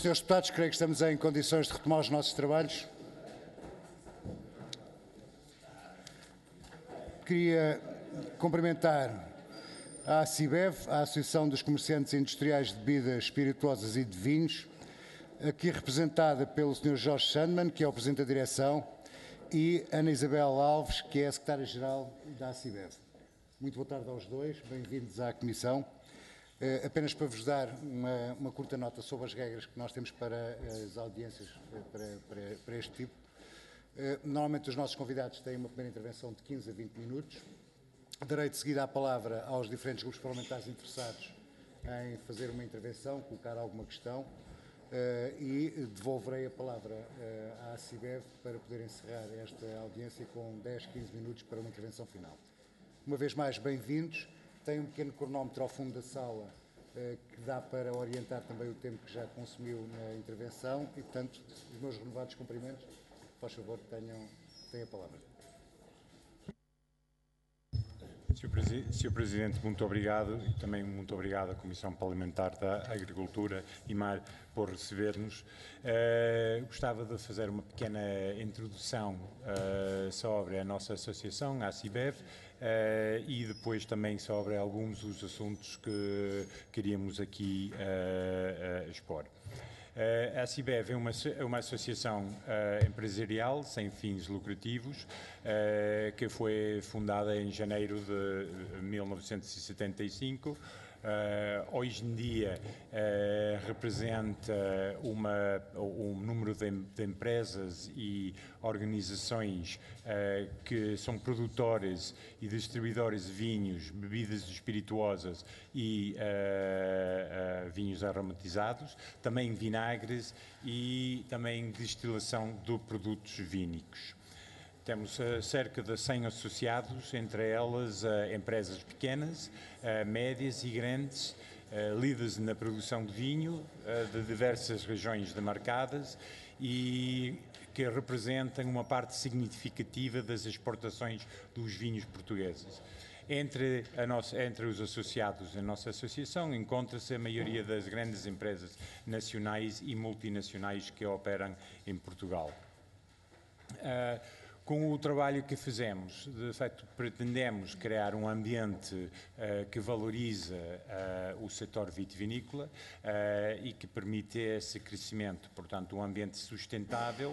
Senhores deputados, creio que estamos em condições de retomar os nossos trabalhos. Queria cumprimentar a ACIBEV, a Associação dos Comerciantes Industriais de Bebidas Espirituosas e de Vinhos, aqui representada pelo Sr. Jorge Sandman, que é o Presidente da Direção, e Ana Isabel Alves, que é a Secretária-Geral da ACIBEV. Muito boa tarde aos dois, bem-vindos à Comissão. Apenas para vos dar uma curta nota sobre as regras que nós temos para as audiências para este tipo. Normalmente os nossos convidados têm uma primeira intervenção de 15 a 20 minutos. Darei de seguida a palavra aos diferentes grupos parlamentares interessados em fazer uma intervenção, colocar alguma questão e devolverei a palavra à ACIBEV para poder encerrar esta audiência com 10, 15 minutos para uma intervenção final. Uma vez mais, bem-vindos. Tem um pequeno cronómetro ao fundo da sala que dá para orientar também o tempo que já consumiu na intervenção e, portanto, os meus renovados cumprimentos, por favor, tenham a palavra. Sr. Presidente, muito obrigado e também muito obrigado à Comissão Parlamentar da Agricultura e Mar por receber-nos. Gostava de fazer uma pequena introdução sobre a nossa associação, a ACIBEV, e depois também sobre alguns dos assuntos que queríamos aqui expor. A ACIBEV é uma associação empresarial sem fins lucrativos que foi fundada em janeiro de 1975. Hoje em dia representa um número de empresas e organizações que são produtores e distribuidores de vinhos, bebidas espirituosas e vinhos aromatizados, também vinagres e também destilação de produtos vínicos. Temos cerca de 100 associados, entre elas empresas pequenas, médias e grandes, líderes na produção de vinho de diversas regiões demarcadas e que representam uma parte significativa das exportações dos vinhos portugueses. Entre os associados da nossa associação encontra-se a maioria das grandes empresas nacionais e multinacionais que operam em Portugal. Com o trabalho que fizemos, de facto, pretendemos criar um ambiente que valoriza o setor vitivinícola e que permite esse crescimento, portanto, um ambiente sustentável,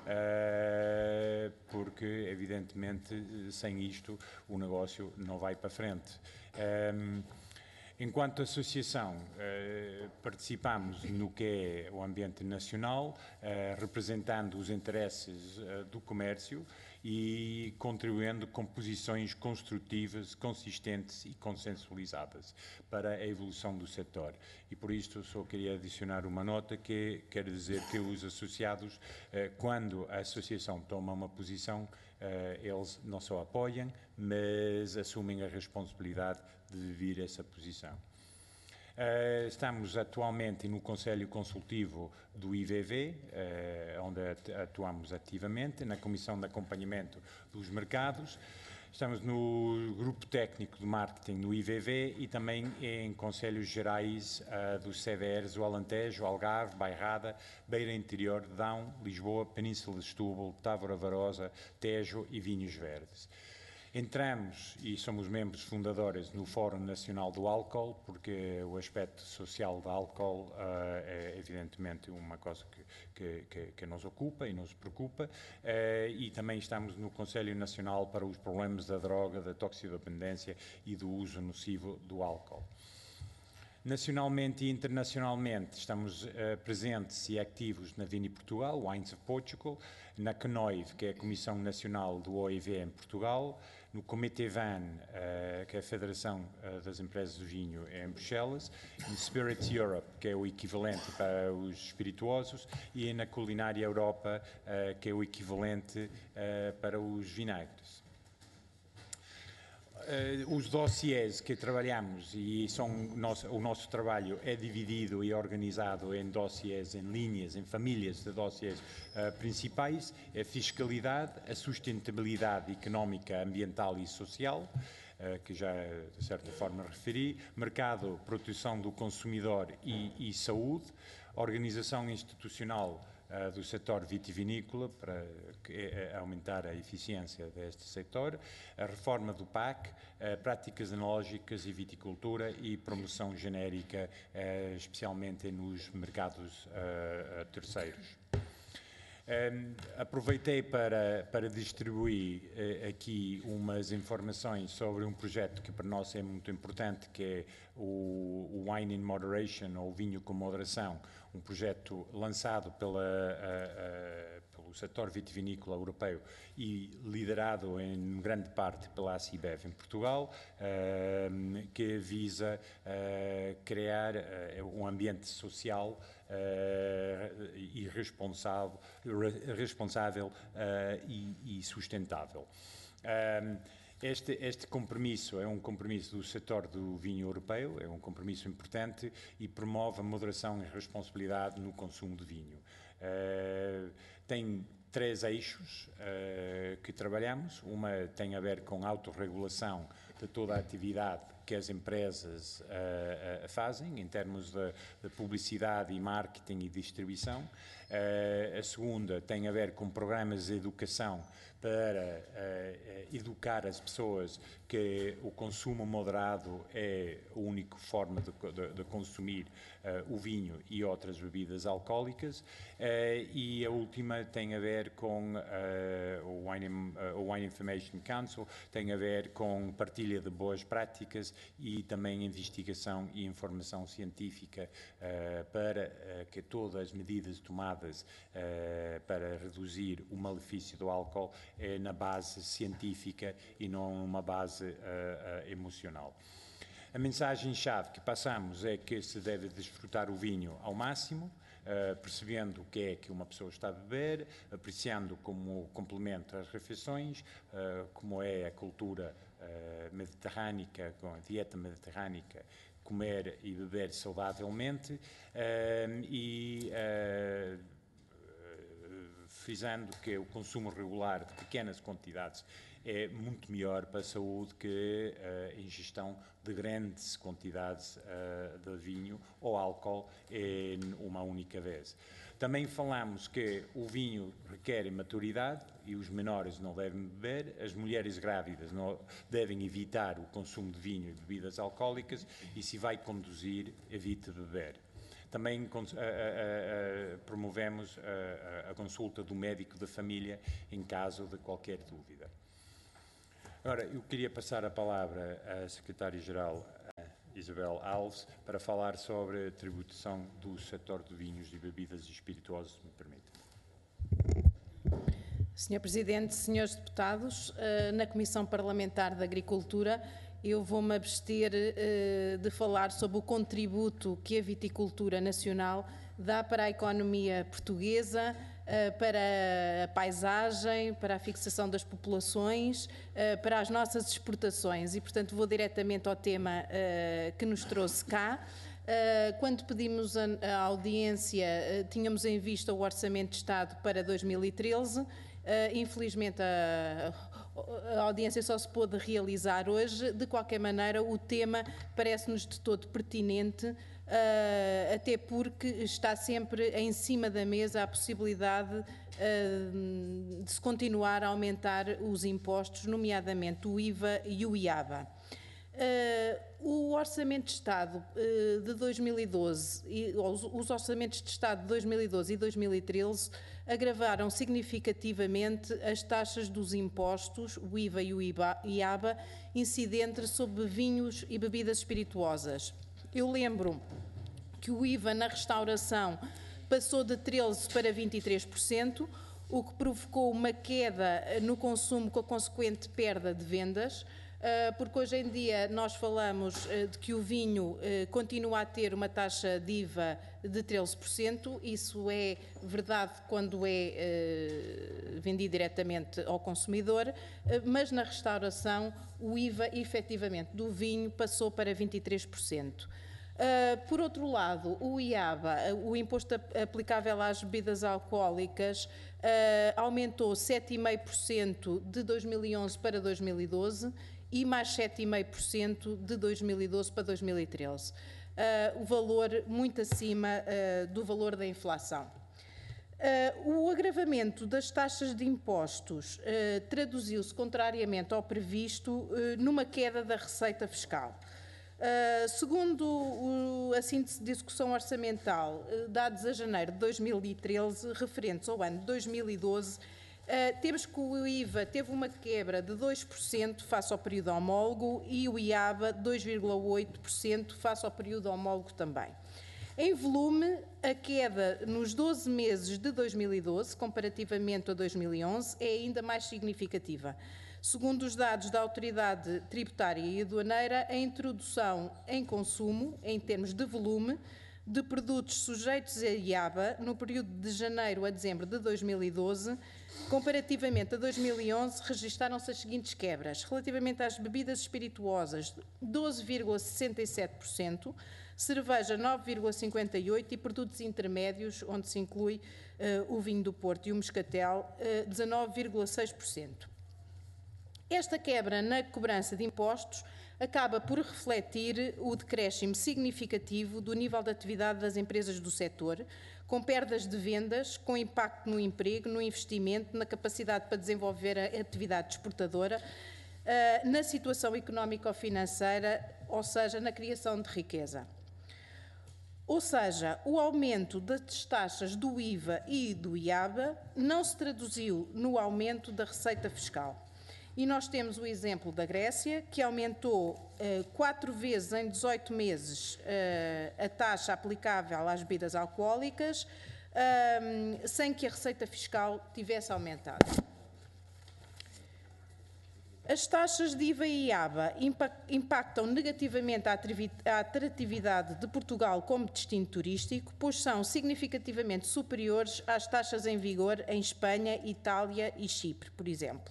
porque, evidentemente, sem isto o negócio não vai para frente. Enquanto associação, participamos no que é o ambiente nacional, representando os interesses do comércio e contribuindo com posições construtivas, consistentes e consensualizadas para a evolução do setor. E por isto só queria adicionar uma nota que quer dizer que os associados, quando a associação toma uma posição, eles não só apoiam, mas assumem a responsabilidade de viver essa posição. Estamos atualmente no Conselho Consultivo do IVV, onde atuamos ativamente, na Comissão de Acompanhamento dos Mercados. Estamos no Grupo Técnico de Marketing do IVV e também em Conselhos Gerais dos CVRs, o Alentejo, Algarve, Bairrada, Beira Interior, Dão, Lisboa, Península de Setúbal, Távora Varosa, Tejo e Vinhos Verdes. Entramos e somos membros fundadores no Fórum Nacional do Álcool, porque o aspecto social do álcool é evidentemente uma coisa que nos ocupa e nos preocupa, e também estamos no Conselho Nacional para os Problemas da Droga, da Toxicodependência e do uso nocivo do álcool. Nacionalmente e internacionalmente estamos presentes e ativos na Vini Portugal, Wines of Portugal, na CNOIV, que é a Comissão Nacional do OIV em Portugal, no Comitê VAN, que é a Federação das Empresas de Vinho em Bruxelas, no Spirit Europe, que é o equivalente para os espirituosos, e na Culinária Europa, que é o equivalente para os vinagres. Os dossiês que trabalhamos e o nosso trabalho é dividido e organizado em dossiês, em linhas, em famílias de dossiês principais: a fiscalidade, a sustentabilidade económica, ambiental e social, que já de certa forma referi, mercado, proteção do consumidor e saúde, organização institucional do setor vitivinícola para aumentar a eficiência deste setor, a reforma do PAC, práticas analógicas e viticultura e promoção genérica, especialmente nos mercados terceiros. Aproveitei para distribuir aqui umas informações sobre um projeto que para nós é muito importante, que é o Wine in Moderation, ou vinho com moderação, um projeto lançado pelo setor vitivinícola europeu e liderado em grande parte pela ACIBEV em Portugal, que visa criar um ambiente social e responsável e sustentável. Este compromisso é um compromisso do setor do vinho europeu, é um compromisso importante e promove a moderação e responsabilidade no consumo de vinho. Tem 3 eixos que trabalhamos. Uma tem a ver com a autorregulação de toda a atividade que as empresas fazem, em termos de publicidade e marketing e distribuição. A segunda tem a ver com programas de educação para educar as pessoas que o consumo moderado é a única forma de consumir o vinho e outras bebidas alcoólicas. E a última tem a ver com o Wine Information Council, tem a ver com partilha de boas práticas e também investigação e informação científica para que todas as medidas tomadas para reduzir o malefício do álcool é na base científica e não numa base emocional. A mensagem-chave que passamos é que se deve desfrutar o vinho ao máximo, percebendo o que é que uma pessoa está a beber, apreciando como complemento às refeições, como é a cultura mediterrânica, com a dieta mediterrânica, comer e beber saudavelmente, e frisando que o consumo regular de pequenas quantidades é muito melhor para a saúde que a ingestão de grandes quantidades de vinho ou álcool em uma única vez. Também falamos que o vinho requer maturidade e os menores não devem beber, as mulheres grávidas não devem evitar o consumo de vinho e bebidas alcoólicas e, se vai conduzir, evite beber. Também promovemos a consulta do médico de família em caso de qualquer dúvida. Agora, eu queria passar a palavra à Secretária-Geral Isabel Alves para falar sobre a tributação do setor de vinhos e bebidas espirituosas, se me permite. Senhor Presidente, senhores deputados, na Comissão Parlamentar de Agricultura, eu vou-me abster de falar sobre o contributo que a viticultura nacional dá para a economia portuguesa, para a paisagem, para a fixação das populações, para as nossas exportações e, portanto, vou diretamente ao tema que nos trouxe cá. Quando pedimos a audiência, tínhamos em vista o Orçamento de Estado para 2013. Infelizmente, a audiência só se pôde realizar hoje. De qualquer maneira, o tema parece-nos de todo pertinente, até porque está sempre em cima da mesa a possibilidade de se continuar a aumentar os impostos, nomeadamente o IVA e o IABA. O Orçamento de Estado de 2012, os Orçamentos de Estado de 2012 e 2013 agravaram significativamente as taxas dos impostos, o IVA e o IABA, incidentes sobre vinhos e bebidas espirituosas. Eu lembro que o IVA na restauração passou de 13% para 23%, o que provocou uma queda no consumo com a consequente perda de vendas, porque hoje em dia nós falamos de que o vinho continua a ter uma taxa de IVA de 13%, isso é verdade quando é vendido diretamente ao consumidor, mas na restauração o IVA efetivamente do vinho passou para 23%. Por outro lado, o IABA, o imposto aplicável às bebidas alcoólicas, aumentou 7,5% de 2011 para 2012 e mais 7,5% de 2012 para 2013. o valor muito acima do valor da inflação. O agravamento das taxas de impostos traduziu-se, contrariamente ao previsto, numa queda da receita fiscal. Segundo a síntese de execução orçamental, dados a janeiro de 2013, referentes ao ano de 2012, temos que o IVA teve uma quebra de 2% face ao período homólogo e o IABA 2,8% face ao período homólogo também. Em volume, a queda nos 12 meses de 2012, comparativamente a 2011, é ainda mais significativa. Segundo os dados da Autoridade Tributária e Aduaneira, a introdução em consumo, em termos de volume, de produtos sujeitos a IABA no período de janeiro a dezembro de 2012, comparativamente a 2011, registaram-se as seguintes quebras. Relativamente às bebidas espirituosas, 12,67%, cerveja 9,58% e produtos intermédios, onde se inclui o vinho do Porto e o moscatel, 19,6%. Esta quebra na cobrança de impostos acaba por refletir o decréscimo significativo do nível de atividade das empresas do setor, com perdas de vendas, com impacto no emprego, no investimento, na capacidade para desenvolver a atividade exportadora, na situação económico-financeira, ou seja, na criação de riqueza. Ou seja, o aumento das taxas do IVA e do IABA não se traduziu no aumento da receita fiscal. E nós temos o exemplo da Grécia, que aumentou 4 vezes em 18 meses a taxa aplicável às bebidas alcoólicas, sem que a receita fiscal tivesse aumentado. As taxas de IVA e IABA impactam negativamente a atratividade de Portugal como destino turístico, pois são significativamente superiores às taxas em vigor em Espanha, Itália e Chipre, por exemplo.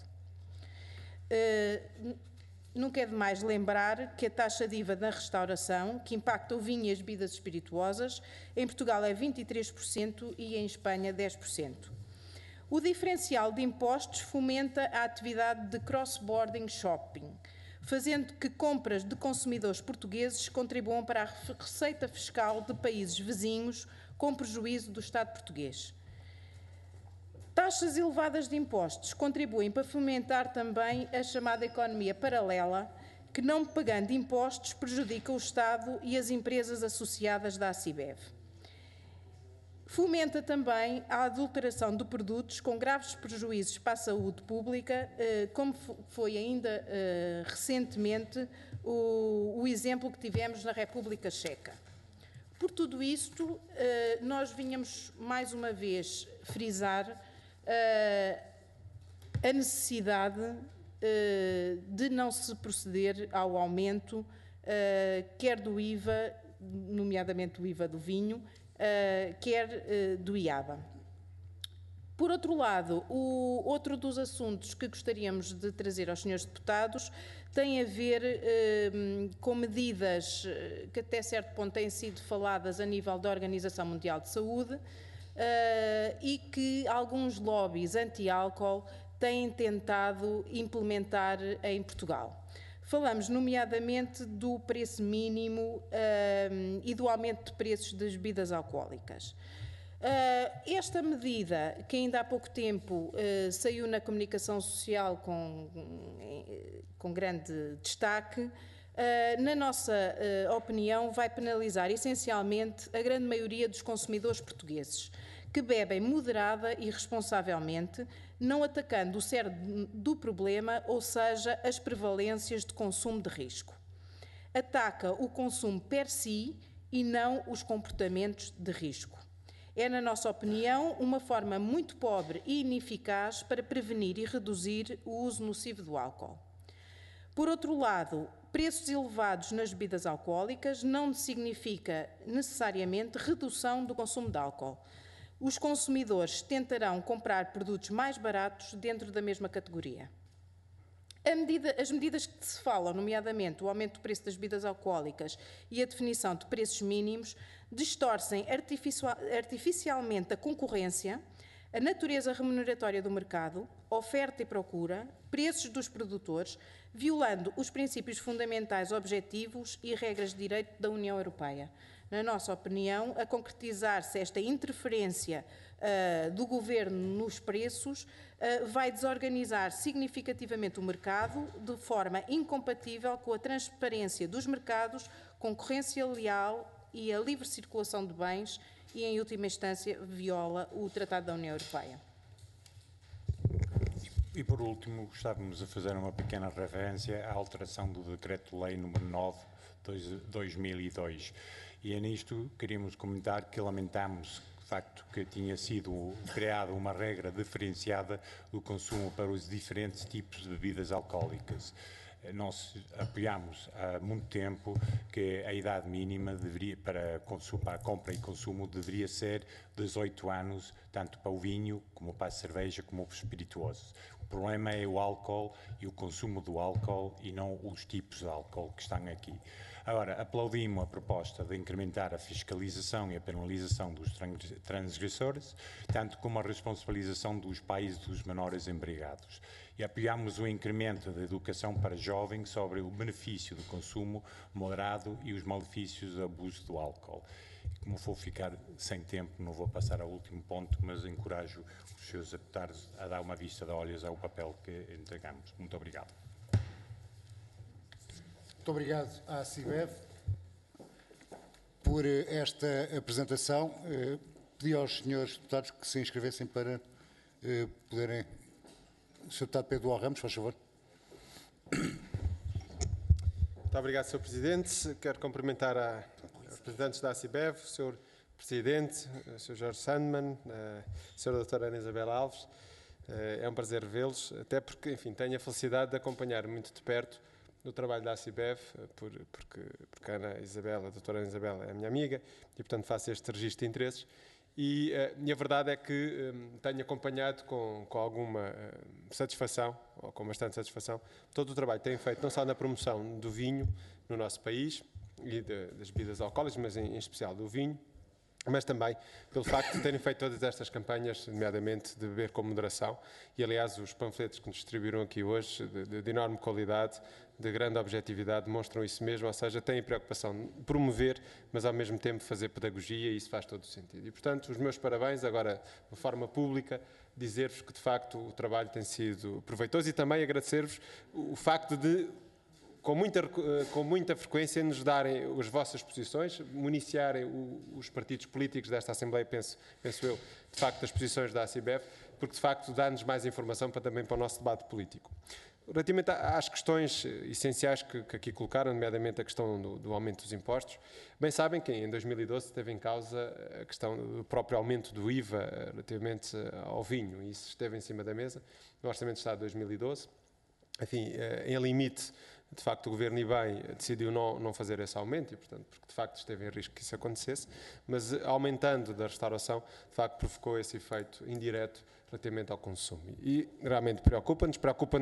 Nunca é demais lembrar que a taxa de IVA da restauração, que impacta o vinho e as bebidas espirituosas, em Portugal é 23% e em Espanha 10%. O diferencial de impostos fomenta a atividade de cross-border shopping, fazendo que compras de consumidores portugueses contribuam para a receita fiscal de países vizinhos, com prejuízo do Estado português. Taxas elevadas de impostos contribuem para fomentar também a chamada economia paralela, que, não pagando impostos, prejudica o Estado e as empresas associadas da ACIBEV. Fomenta também a adulteração de produtos com graves prejuízos para a saúde pública, como foi ainda recentemente o exemplo que tivemos na República Checa. Por tudo isto, nós vinhamos mais uma vez frisar a necessidade de não se proceder ao aumento, quer do IVA, nomeadamente do IVA do vinho, quer do IABA. Por outro lado, outro dos assuntos que gostaríamos de trazer aos senhores deputados tem a ver com medidas que até certo ponto têm sido faladas a nível da Organização Mundial de Saúde, e que alguns lobbies anti-álcool têm tentado implementar em Portugal. Falamos nomeadamente do preço mínimo e do aumento de preços das bebidas alcoólicas. Esta medida, que ainda há pouco tempo saiu na comunicação social com grande destaque, na nossa opinião, vai penalizar essencialmente a grande maioria dos consumidores portugueses, que bebem moderada e responsavelmente, não atacando o cerne do problema, ou seja, as prevalências de consumo de risco. Ataca o consumo per si e não os comportamentos de risco. É, na nossa opinião, uma forma muito pobre e ineficaz para prevenir e reduzir o uso nocivo do álcool. Por outro lado, preços elevados nas bebidas alcoólicas não significa necessariamente redução do consumo de álcool. Os consumidores tentarão comprar produtos mais baratos dentro da mesma categoria. As medidas que se falam, nomeadamente o aumento do preço das bebidas alcoólicas e a definição de preços mínimos, distorcem artificialmente a concorrência, a natureza remuneratória do mercado, oferta e procura, preços dos produtores, violando os princípios fundamentais, objetivos e regras de direito da União Europeia. Na nossa opinião, a concretizar-se esta interferência do Governo nos preços vai desorganizar significativamente o mercado de forma incompatível com a transparência dos mercados, concorrência leal e a livre circulação de bens e, em última instância, viola o Tratado da União Europeia. E, por último, gostávamos de fazer uma pequena referência à alteração do Decreto-Lei nº 9 de 2002. E é nisto que queríamos comentar que lamentamos de facto que tinha sido criada uma regra diferenciada do consumo para os diferentes tipos de bebidas alcoólicas. Nós apoiamos há muito tempo que a idade mínima para a compra e consumo deveria ser 18 anos, tanto para o vinho, como para a cerveja, como para os espirituosos. O problema é o álcool e o consumo do álcool e não os tipos de álcool que estão aqui. Agora, aplaudimos a proposta de incrementar a fiscalização e a penalização dos transgressores, tanto como a responsabilização dos pais dos menores embriagados. E apoiamos o incremento da educação para jovens sobre o benefício do consumo moderado e os malefícios do abuso do álcool. Como vou ficar sem tempo, não vou passar ao último ponto, mas encorajo os senhores deputados a dar uma vista de olhos ao papel que entregamos. Muito obrigado. Muito obrigado à CIBEV por esta apresentação. Pedi aos senhores deputados que se inscrevessem para poderem... Sr. Deputado Pedro O. Ramos, faz favor. Muito obrigado, Sr. Presidente. Quero cumprimentar os representantes da ACIBEV, o Sr. Presidente, o Sr. Jorge Sandman, a Sra. Doutora Ana Isabel Alves. É um prazer vê-los, até porque, enfim, tenho a felicidade de acompanhar muito de perto o trabalho da ACIBEV, porque a Doutora Ana Isabel é a minha amiga e, portanto, faço este registro de interesses. E a verdade é que tenho acompanhado com alguma satisfação, ou com bastante satisfação, todo o trabalho que têm feito, não só na promoção do vinho no nosso país e das bebidas alcoólicas, mas em especial do vinho, mas também pelo facto de terem feito todas estas campanhas, nomeadamente de beber com moderação, e aliás os panfletos que nos distribuíram aqui hoje, de enorme qualidade, de grande objetividade, demonstram isso mesmo, ou seja, têm a preocupação de promover, mas ao mesmo tempo fazer pedagogia, e isso faz todo o sentido. E portanto, os meus parabéns, agora de forma pública, dizer-vos que de facto o trabalho tem sido proveitoso e também agradecer-vos o facto de com muita frequência nos darem as vossas posições, municiarem os partidos políticos desta Assembleia, penso eu, de facto, das posições da ACIBEV, porque de facto dá-nos mais informação também para o nosso debate político. Relativamente às questões essenciais que aqui colocaram, nomeadamente a questão do aumento dos impostos, bem sabem que em 2012 teve em causa a questão do próprio aumento do IVA relativamente ao vinho, e isso esteve em cima da mesa no Orçamento de Estado de 2012. Enfim, em limite, de facto, o Governo, e bem, decidiu não fazer esse aumento, e, portanto, porque de facto esteve em risco que isso acontecesse, mas aumentando da restauração, de facto, provocou esse efeito indireto relativamente ao consumo. E realmente preocupa-nos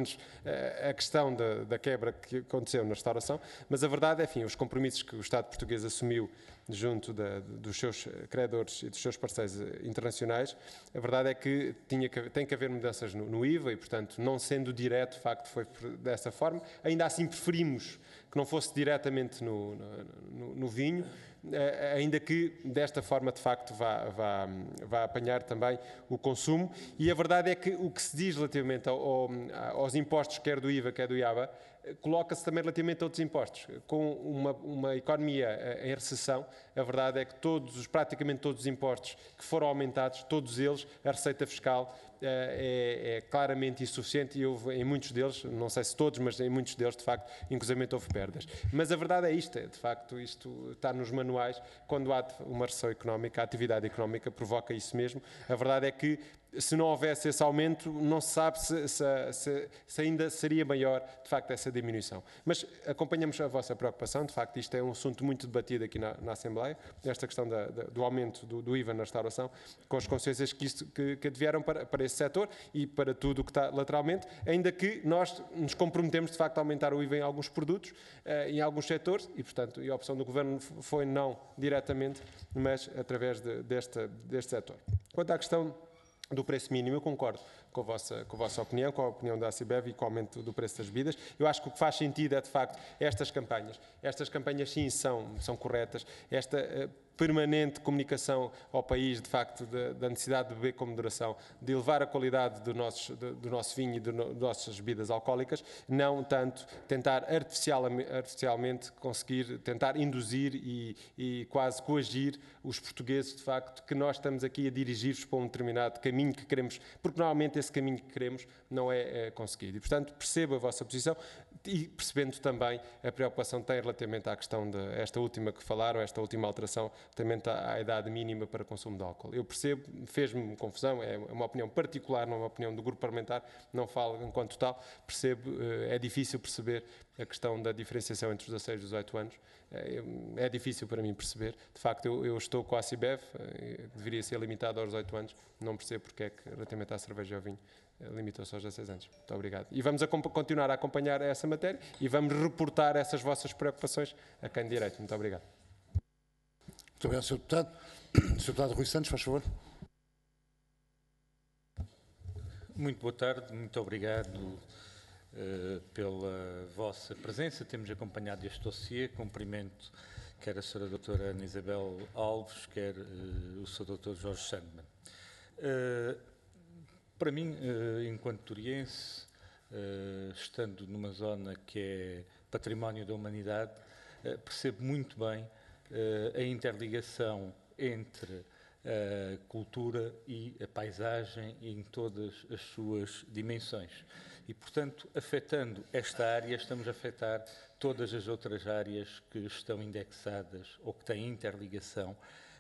a questão da quebra que aconteceu na restauração, mas a verdade é, enfim, os compromissos que o Estado português assumiu junto dos seus credores e dos seus parceiros internacionais, a verdade é que tem que haver mudanças no IVA e, portanto, não sendo direto, de facto, foi dessa forma. Ainda assim preferimos que não fosse diretamente no vinho, ainda que desta forma, de facto, vá apanhar também o consumo. E a verdade é que o que se diz relativamente aos impostos, quer do IVA, quer do IABA, coloca-se também relativamente a outros impostos. Com uma economia em recessão, a verdade é que praticamente todos os impostos que foram aumentados, todos eles, a receita fiscal é claramente insuficiente, e houve em muitos deles, não sei se todos, mas em muitos deles, de facto, inclusive houve perdas. Mas a verdade é isto, de facto, isto está nos manuais, quando há uma recessão económica, a atividade económica provoca isso mesmo. A verdade é que, se não houvesse esse aumento, não se sabe se ainda seria maior, de facto, essa diminuição. Mas acompanhamos a vossa preocupação, de facto, isto é um assunto muito debatido aqui na Assembleia, esta questão do aumento do IVA na restauração, com as consequências que advieram para esse setor e para tudo o que está lateralmente, ainda que nós nos comprometemos, de facto, a aumentar o IVA em alguns produtos, em alguns setores, e, portanto, a opção do Governo foi não diretamente, mas através deste setor. Quanto à questão do preço mínimo. Eu concordo com a vossa opinião, com a opinião da ACIBEV e com o aumento do preço das bebidas. Eu acho que o que faz sentido é, de facto, estas campanhas sim são corretas, esta permanente comunicação ao país, de facto, da necessidade de beber com moderação, de elevar a qualidade do nosso vinho e das nossas bebidas alcoólicas, não tanto tentar artificialmente conseguir, tentar induzir e quase coagir os portugueses, de facto, que nós estamos aqui a dirigir-vos para um determinado caminho que queremos, porque normalmente esse caminho que queremos não é conseguido. E, portanto, percebo a vossa posição e percebendo também a preocupação que tem relativamente à questão esta última que falaram, esta última alteração, relativamente à idade mínima para consumo de álcool. Eu percebo, fez-me confusão, é uma opinião particular, não é uma opinião do grupo parlamentar, não falo enquanto tal, percebo, é difícil perceber a questão da diferenciação entre os 16 e os 18 anos, é difícil para mim perceber. De facto, eu estou com a ACIBEV, deveria ser limitado aos 18 anos, não percebo porque é que, relativamente à cerveja e ao vinho, limitou-se aos 16 anos. Muito obrigado. E vamos continuar a acompanhar essa matéria e vamos reportar essas vossas preocupações a quem de direito. Muito obrigado. Muito obrigado, Sr. Deputado. Sr. Deputado Rui Santos, faz favor. Muito boa tarde, muito obrigado pela vossa presença. Temos acompanhado este dossiê. Cumprimento quer a Sra. Doutora Ana Isabel Alves, quer o Sr. Dr. Jorge Sandman. Para mim, enquanto turiense, estando numa zona que é património da humanidade, percebo muito bem a interligação entre a cultura e a paisagem em todas as suas dimensões. E, portanto, afetando esta área, estamos a afetar todas as outras áreas que estão indexadas ou que têm interligação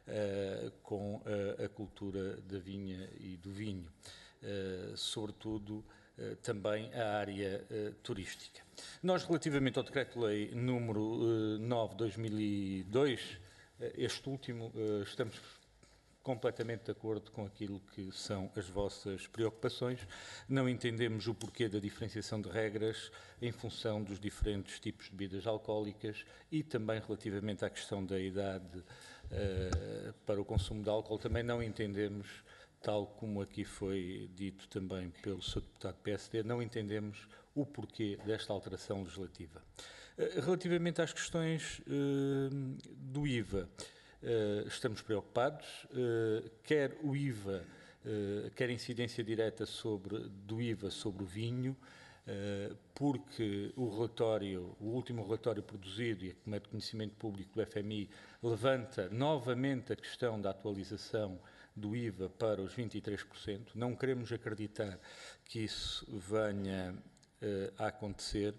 com a cultura da vinha e do vinho. Sobretudo também a área turística. Nós, relativamente ao Decreto-Lei número 9/2002, este último, estamos completamente de acordo com aquilo que são as vossas preocupações. Não entendemos o porquê da diferenciação de regras em função dos diferentes tipos de bebidas alcoólicas e também relativamente à questão da idade para o consumo de álcool. Também não entendemos, tal como aqui foi dito também pelo Sr. Deputado PSD, não entendemos o porquê desta alteração legislativa. Relativamente às questões do IVA, estamos preocupados, quer o IVA, quer a incidência direta do IVA sobre o vinho, porque o último relatório produzido, e como é de conhecimento público do FMI, levanta novamente a questão da atualização do IVA para os 23%. Não queremos acreditar que isso venha a acontecer,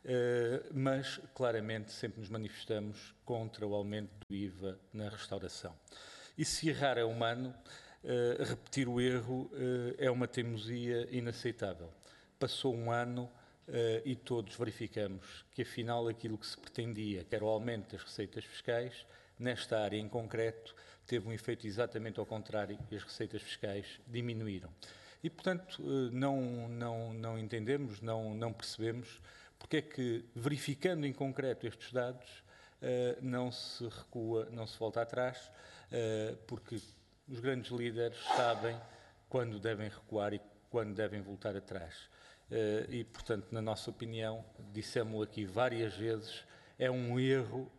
mas claramente sempre nos manifestamos contra o aumento do IVA na restauração. E se errar é humano, repetir o erro é uma teimosia inaceitável. Passou um ano e todos verificamos que afinal aquilo que se pretendia, que era o aumento das receitas fiscais, nesta área em concreto, teve um efeito exatamente ao contrário e as receitas fiscais diminuíram. E, portanto, não entendemos, não percebemos porque é que, verificando em concreto estes dados, não se recua, não se volta atrás, porque os grandes líderes sabem quando devem recuar e quando devem voltar atrás. E, portanto, na nossa opinião, dissemos aqui várias vezes, é um erro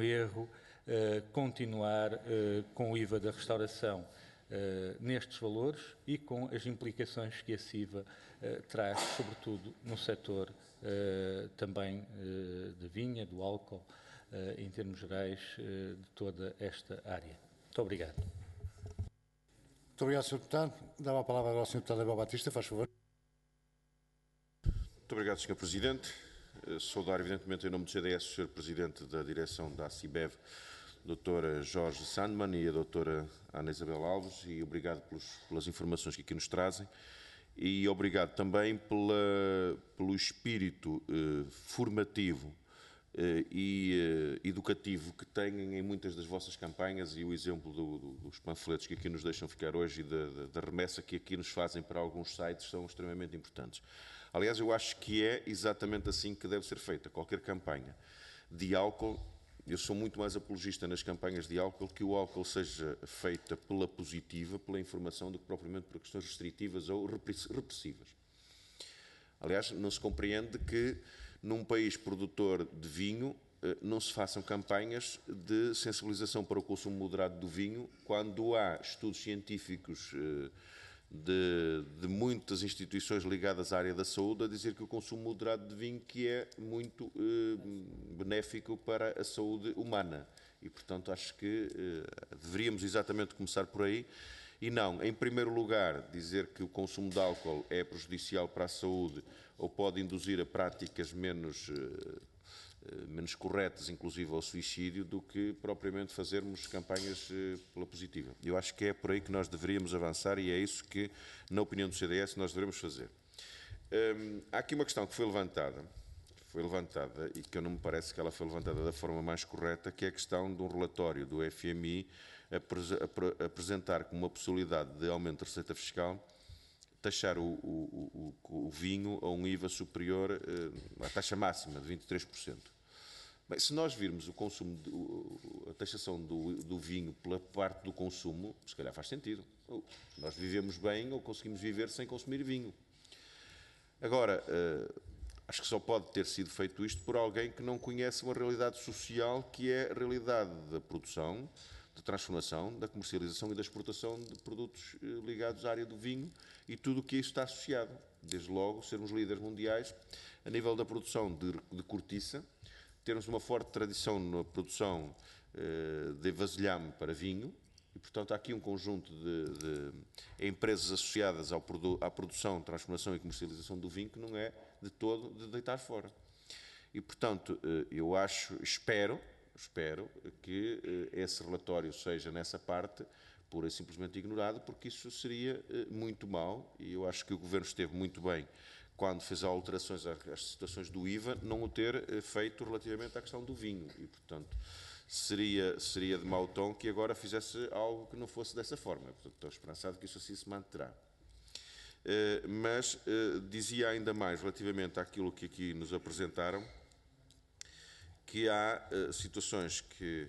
continuar com o IVA da restauração nestes valores e com as implicações que esse IVA traz, sobretudo no setor também da vinha, do álcool, em termos gerais, de toda esta área. Muito obrigado. Muito obrigado, Sr. Deputado. Dava a palavra agora ao Sr. Deputado Abel Batista, faz favor. Muito obrigado, Sr. Presidente. Saudar, evidentemente, em nome do CDS, o Sr. Presidente da direção da ACIBEV, Dr. Jorge Sandman e a Dra. Ana Isabel Alves, e obrigado pelas informações que aqui nos trazem. E obrigado também pelo espírito formativo e educativo que têm em muitas das vossas campanhas, e o exemplo dos panfletos que aqui nos deixam ficar hoje e da remessa que aqui nos fazem para alguns sites são extremamente importantes. Aliás, eu acho que é exatamente assim que deve ser feita qualquer campanha de álcool. eu sou muito mais apologista nas campanhas de álcool que o álcool seja feita pela positiva, pela informação, do que propriamente por questões restritivas ou repressivas. Aliás, não se compreende que num país produtor de vinho não se façam campanhas de sensibilização para o consumo moderado do vinho, quando há estudos científicos de muitas instituições ligadas à área da saúde a dizer que o consumo moderado de vinho que é muito benéfico para a saúde humana. E, portanto, acho que deveríamos exatamente começar por aí e não, em primeiro lugar, dizer que o consumo de álcool é prejudicial para a saúde ou pode induzir a práticas menos corretas, inclusive ao suicídio, do que propriamente fazermos campanhas pela positiva. Eu acho que é por aí que nós deveríamos avançar e é isso que, na opinião do CDS, nós devemos fazer. Há aqui uma questão que foi levantada e que eu não me parece que ela foi levantada da forma mais correta, que é a questão de um relatório do FMI apresentar como uma possibilidade de aumento da receita fiscal taxar o vinho a um IVA superior à taxa máxima de 23%. Bem, se nós virmos o consumo, a taxação do vinho pela parte do consumo, se calhar faz sentido. Nós vivemos bem ou conseguimos viver sem consumir vinho. Agora, acho que só pode ter sido feito isto por alguém que não conhece uma realidade social que é a realidade da produção, da transformação, da comercialização e da exportação de produtos ligados à área do vinho e tudo o que a isso está associado. Desde logo, sermos líderes mundiais a nível da produção de cortiça, termos uma forte tradição na produção de vasilhame para vinho e, portanto, há aqui um conjunto de empresas associadas à produção, transformação e comercialização do vinho que não é de todo de deitar fora. E, portanto, eu espero que esse relatório seja, nessa parte, pura e simplesmente ignorado, porque isso seria muito mau e eu acho que o Governo esteve muito bem quando fez alterações às situações do IVA, não o ter feito relativamente à questão do vinho. E, portanto, seria de mau tom que agora fizesse algo que não fosse dessa forma. Portanto, estou esperançado que isso assim se manterá. Mas dizia ainda mais relativamente àquilo que aqui nos apresentaram, que há situações que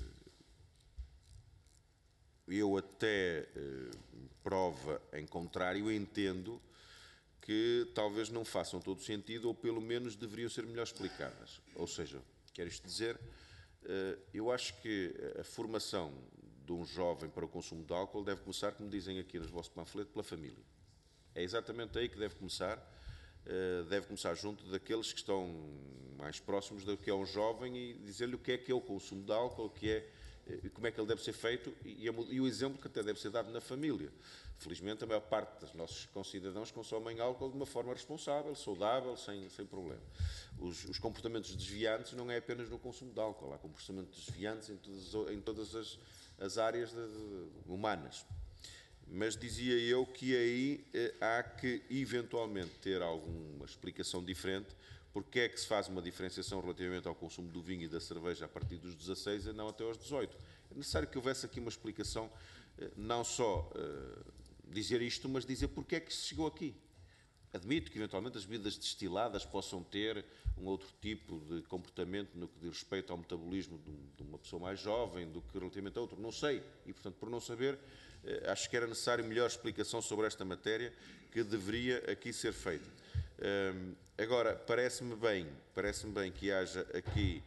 eu até prova em contrário entendo que talvez não façam todo sentido ou pelo menos deveriam ser melhor explicadas. Ou seja, quero isto dizer, eu acho que a formação de um jovem para o consumo de álcool deve começar, como dizem aqui nos vossos panfletos, pela família. É exatamente aí que deve começar junto daqueles que estão mais próximos do que é um jovem e dizer-lhe o que é o consumo de álcool, como é que ele deve ser feito e o exemplo que até deve ser dado na família. Felizmente, a maior parte dos nossos concidadãos consomem álcool de uma forma responsável, saudável, sem problema. Os comportamentos desviantes não é apenas no consumo de álcool, há comportamentos desviantes em todas as áreas humanas. Mas dizia eu que aí há que eventualmente ter alguma explicação diferente porque é que se faz uma diferenciação relativamente ao consumo do vinho e da cerveja a partir dos 16 e não até aos 18. É necessário que houvesse aqui uma explicação, não só dizer isto, mas dizer porque é que se chegou aqui. Admito que eventualmente as bebidas destiladas possam ter um outro tipo de comportamento no que diz respeito ao metabolismo de uma pessoa mais jovem do que relativamente a outro, não sei, e portanto por não saber acho que era necessário melhor explicação sobre esta matéria que deveria aqui ser feita. Agora, parece-me bem que haja aqui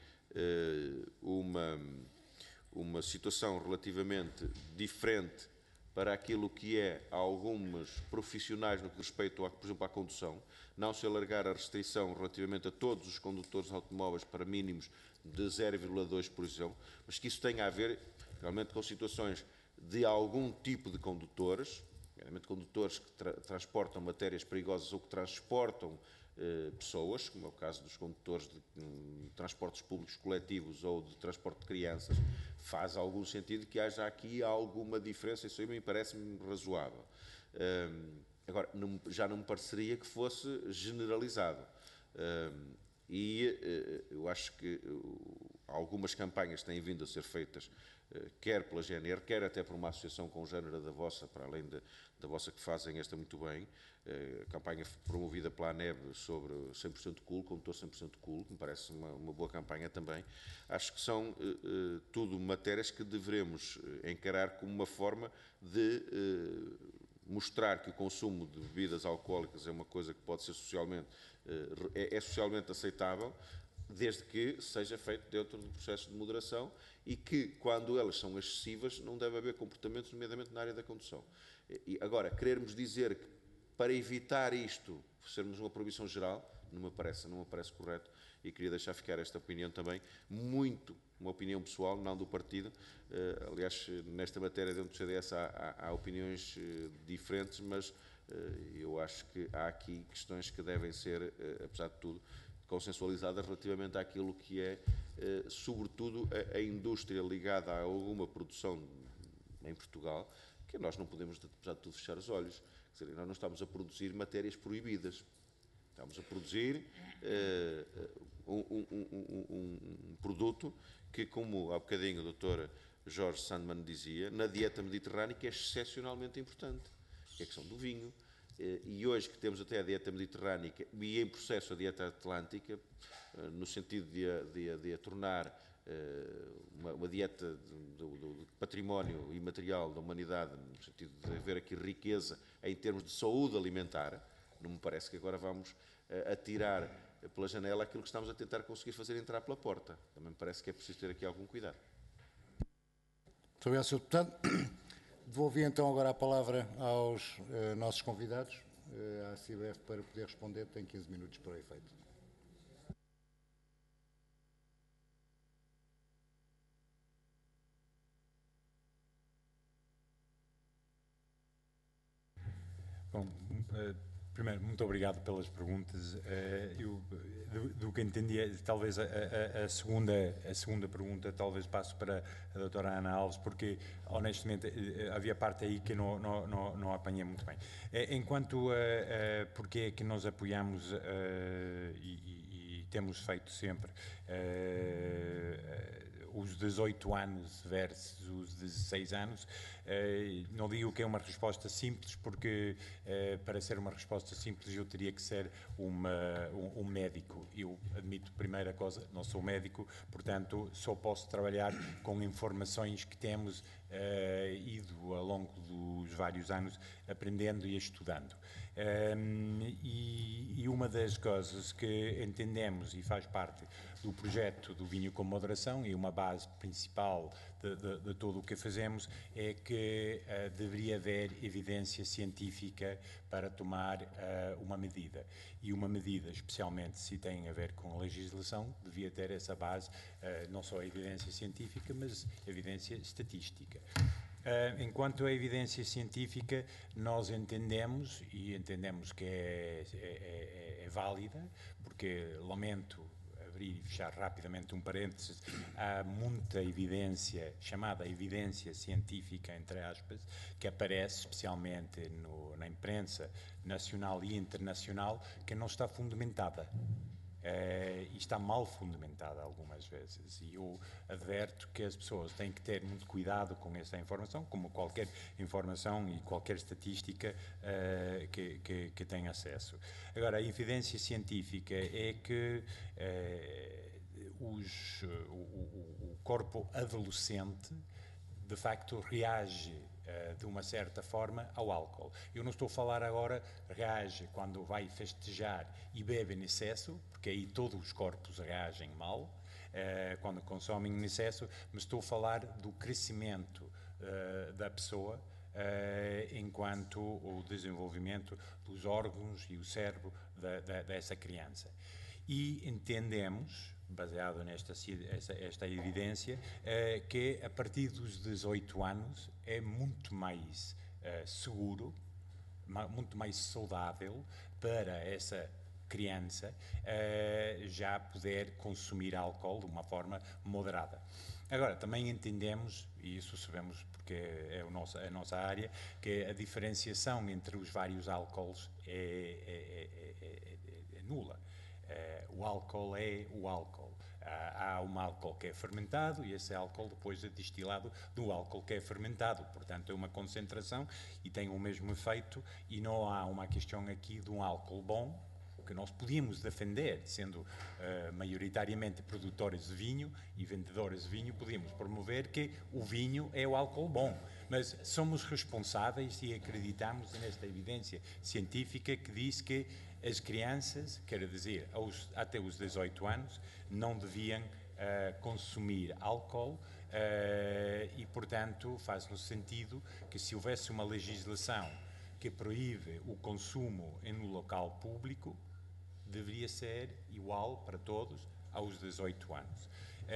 uma situação relativamente diferente para aquilo que é alguns profissionais no que respeita, por exemplo, à condução, não se alargar a restrição relativamente a todos os condutores de automóveis para mínimos de 0,2, por exemplo, mas que isso tenha a ver realmente com situações de algum tipo de condutores, realmente condutores que transportam matérias perigosas ou que transportam pessoas, como é o caso dos condutores de transportes públicos coletivos ou de transporte de crianças, faz algum sentido que haja aqui alguma diferença, isso aí me parece-me razoável. Agora, já não me pareceria que fosse generalizado. E eu acho que algumas campanhas têm vindo a ser feitas, quer pela GNR, quer até por uma associação congênera da vossa, para além da vossa, que fazem esta muito bem, campanha promovida pela ANEB sobre 100% cool, condutor 100% cool, que me parece uma boa campanha também. Acho que são tudo matérias que devemos encarar como uma forma de mostrar que o consumo de bebidas alcoólicas é uma coisa que pode ser socialmente, é socialmente aceitável, desde que seja feito dentro do processo de moderação e que, quando elas são excessivas, não deve haver comportamentos, nomeadamente na área da condução. E agora, querermos dizer que, para evitar isto, sermos uma proibição geral, não me parece correto, e queria deixar ficar esta opinião também, uma opinião pessoal, não do partido. Aliás, nesta matéria dentro do CDS há opiniões diferentes, mas eu acho que há aqui questões que devem ser, apesar de tudo, consensualizadas relativamente àquilo que é, sobretudo, a indústria ligada a alguma produção em Portugal, que nós não podemos, apesar de tudo, fechar os olhos. Quer dizer, nós não estamos a produzir matérias proibidas. Estamos a produzir um produto que, como há bocadinho o Dr. Jorge Sandman dizia, na dieta mediterrânea é excepcionalmente importante, que é a questão do vinho. E hoje que temos até a dieta mediterrânica e em processo a dieta atlântica, no sentido de a tornar uma dieta do património imaterial da humanidade, no sentido de haver aqui riqueza em termos de saúde alimentar, não me parece que agora vamos atirar pela janela aquilo que estamos a tentar conseguir fazer entrar pela porta. Também me parece que é preciso ter aqui algum cuidado. Muito obrigado, Sr. Deputado. Devolvi então agora a palavra aos nossos convidados. A ACIBF, para poder responder, tem 15 minutos para o efeito. Bom, primeiro, muito obrigado pelas perguntas. Eu, do que entendi, talvez a segunda pergunta talvez passe para a doutora Ana Alves, porque, honestamente, havia parte aí que não apanhei muito bem. Enquanto porque é que nós apoiamos e temos feito sempre os 18 anos versus os 16 anos, não digo que é uma resposta simples, porque para ser uma resposta simples eu teria que ser um médico. Eu admito, primeira coisa, não sou médico, portanto só posso trabalhar com informações que temos ido ao longo dos vários anos aprendendo e estudando. E uma das coisas que entendemos e faz parte do projeto do Vinho com Moderação e uma base principal de tudo o que fazemos é que deveria haver evidência científica para tomar uma medida. E uma medida, especialmente se tem a ver com a legislação, devia ter essa base, não só a evidência científica, mas a evidência estatística. Enquanto a evidência científica, nós entendemos, e entendemos que é válida, porque, lamento abrir e fechar rapidamente um parênteses, há muita evidência, chamada evidência científica, entre aspas, que aparece especialmente na imprensa nacional e internacional, que não está fundamentada. E está mal fundamentada algumas vezes, e eu adverto que as pessoas têm que ter muito cuidado com esta informação, como qualquer informação e qualquer estatística que tenha acesso. Agora, a evidência científica é que o corpo adolescente de facto reage de uma certa forma ao álcool. Eu não estou a falar agora, reage quando vai festejar e bebe em excesso, porque aí todos os corpos reagem mal, quando consomem em excesso, mas estou a falar do crescimento da pessoa enquanto o desenvolvimento dos órgãos e o cérebro dessa criança. E entendemos, baseado esta evidência, que a partir dos 18 anos é muito mais seguro, muito mais saudável para essa criança já poder consumir álcool de uma forma moderada. Agora, também entendemos, e isso sabemos porque é a nossa área, que a diferenciação entre os vários álcools é nula. O álcool é o álcool. Há um álcool que é fermentado e esse álcool depois é destilado do álcool que é fermentado. Portanto, é uma concentração e tem o mesmo efeito e não há uma questão aqui de um álcool bom, que nós podíamos defender, sendo maioritariamente produtores de vinho e vendedores de vinho, podíamos promover que o vinho é o álcool bom. Mas somos responsáveis e acreditamos nesta evidência científica que diz que as crianças, quer dizer, até os 18 anos, não deviam consumir álcool e, portanto, faz-no sentido que se houvesse uma legislação que proíbe o consumo em um local público, deveria ser igual para todos aos 18 anos.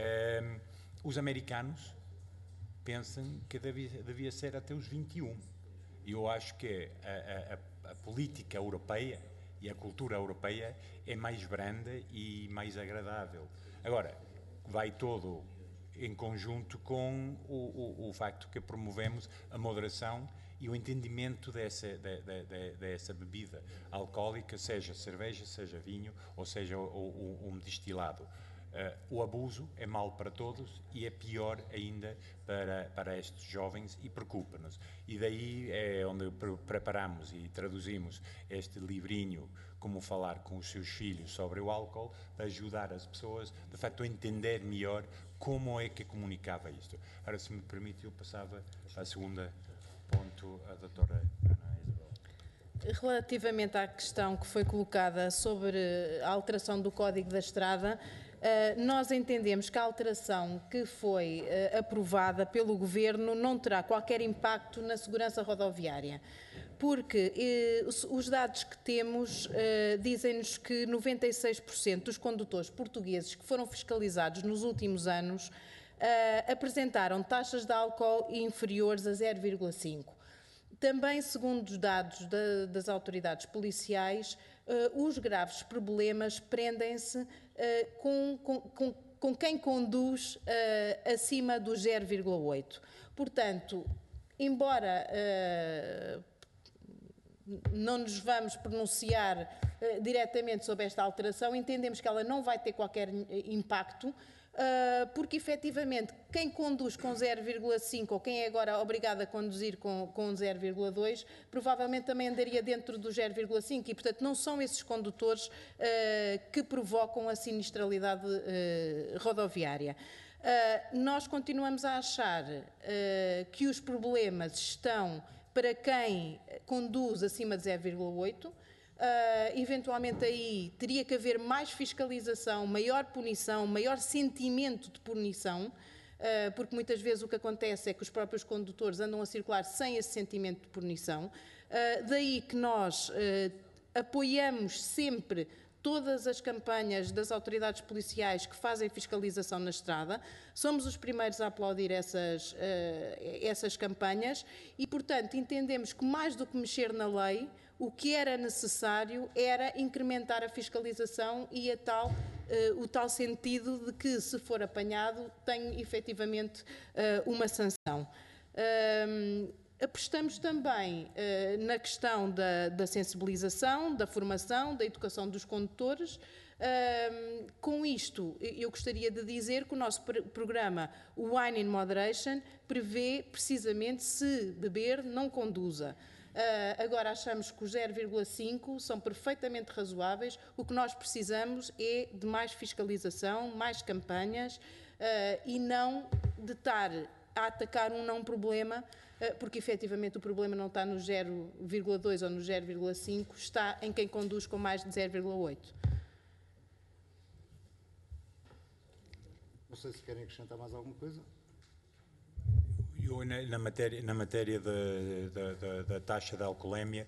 Os americanos pensam que devia ser até os 21. E eu acho que a política europeia e a cultura europeia é mais branda e mais agradável. Agora, vai todo em conjunto com o facto que promovemos a moderação e o entendimento dessa bebida alcoólica, seja cerveja, seja vinho, ou seja um destilado. O abuso é mau para todos e é pior ainda para estes jovens e preocupa-nos. E daí é onde preparamos e traduzimos este livrinho, Como Falar com os Seus Filhos sobre o Álcool, para ajudar as pessoas, de facto, a entender melhor como é que comunicava isto. Agora, se me permite, eu passava à segunda ponto, a doutora Ana Isabel. Relativamente à questão que foi colocada sobre a alteração do Código da Estrada, nós entendemos que a alteração que foi aprovada pelo Governo não terá qualquer impacto na segurança rodoviária, porque os dados que temos dizem-nos que 96% dos condutores portugueses que foram fiscalizados nos últimos anos apresentaram taxas de álcool inferiores a 0,5. Também, segundo os dados das autoridades policiais, os graves problemas prendem-se com quem conduz acima do 0,8. Portanto, embora não nos vamos pronunciar diretamente sobre esta alteração, entendemos que ela não vai ter qualquer impacto, porque efetivamente quem conduz com 0,5 ou quem é agora obrigado a conduzir com 0,2 provavelmente também andaria dentro do 0,5 e portanto não são esses condutores que provocam a sinistralidade rodoviária. Nós continuamos a achar que os problemas estão para quem conduz acima de 0,8. Eventualmente aí teria que haver mais fiscalização, maior punição, maior sentimento de punição, porque muitas vezes o que acontece é que os próprios condutores andam a circular sem esse sentimento de punição. Daí que nós apoiamos sempre todas as campanhas das autoridades policiais que fazem fiscalização na estrada. Somos os primeiros a aplaudir essas campanhas e, portanto, entendemos que mais do que mexer na lei, o que era necessário era incrementar a fiscalização e o tal sentido de que, se for apanhado, tem efetivamente uma sanção. Apostamos também na questão da sensibilização, da formação, da educação dos condutores. Com isto, eu gostaria de dizer que o nosso programa Wine in Moderation prevê precisamente se beber, não conduza. Agora achamos que os 0,5 são perfeitamente razoáveis. O que nós precisamos é de mais fiscalização, mais campanhas e não de estar a atacar um não problema, porque efetivamente o problema não está no 0,2 ou no 0,5, está em quem conduz com mais de 0,8. Não sei se querem acrescentar mais alguma coisa. Eu, na matéria da taxa de alcoolemia,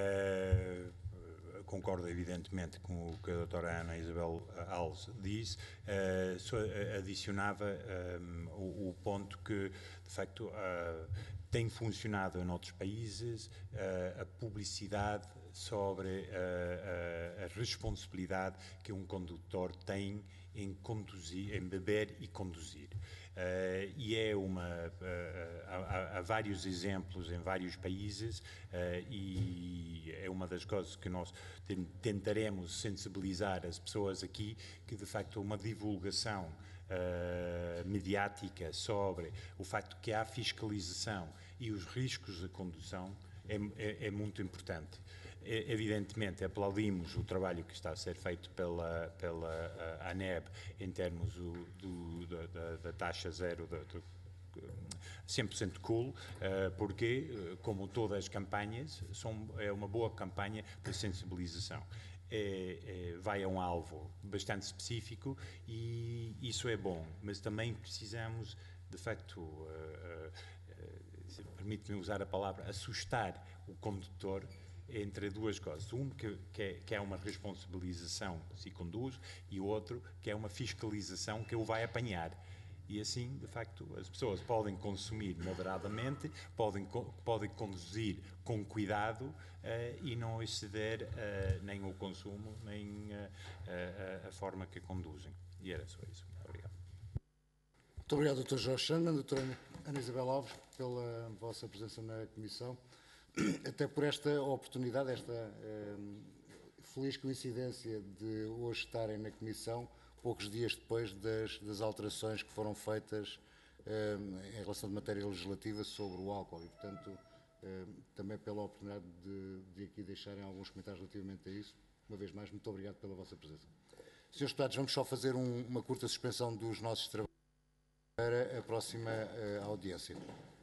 concordo evidentemente com o que a doutora Ana Isabel Alves disse, só adicionava o ponto que, de facto, tem funcionado em outros países a publicidade sobre a responsabilidade que um condutor tem em conduzir, em beber e conduzir. E é há vários exemplos em vários países e é uma das coisas que nós tentaremos sensibilizar as pessoas aqui, que de facto uma divulgação mediática sobre o facto que há fiscalização e os riscos de condução é muito importante. Evidentemente, aplaudimos o trabalho que está a ser feito pela ANEB em termos da taxa zero, 100% cool, porque, como todas as campanhas, é uma boa campanha de sensibilização. Vai a um alvo bastante específico e isso é bom, mas também precisamos, de facto, permite-me usar a palavra, assustar o condutor entre duas coisas. Um, que é uma responsabilização se conduz, e o outro, que é uma fiscalização que o vai apanhar. E assim, de facto, as pessoas podem consumir moderadamente, podem conduzir com cuidado e não exceder nem o consumo, nem a forma que conduzem. E era só isso. Obrigado. Muito obrigado, Dr. Jorge Sandman, Dra. Ana Isabel Alves, pela vossa presença na Comissão, até por esta oportunidade, esta feliz coincidência de hoje estarem na Comissão, poucos dias depois das alterações que foram feitas em relação de matéria legislativa sobre o álcool e, portanto, também pela oportunidade de aqui deixarem alguns comentários relativamente a isso. Uma vez mais, muito obrigado pela vossa presença. Senhores deputados, vamos só fazer uma curta suspensão dos nossos trabalhos para a próxima audiência.